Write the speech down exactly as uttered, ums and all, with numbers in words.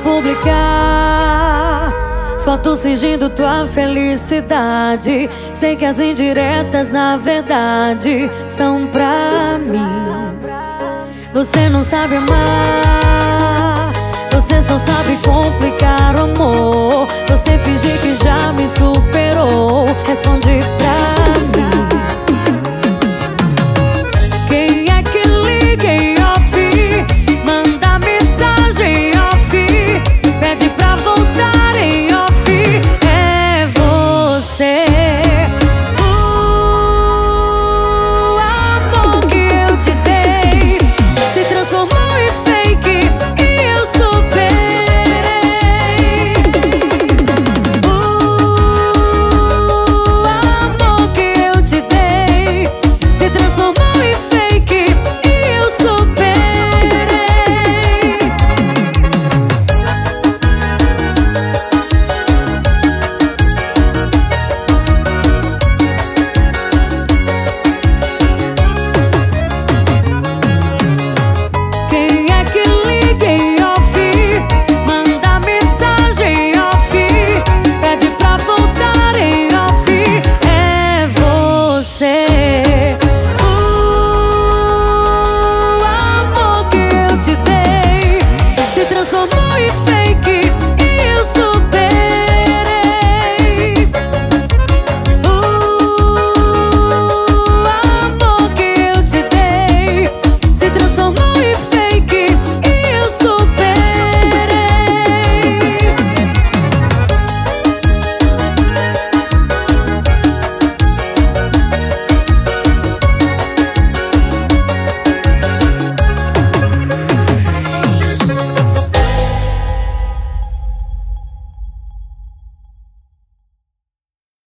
publicar fotos fingindo tua felicidade. Sei que as indiretas na verdade são pra mim. Você não sabe amar, você só sabe complicar o amor. Você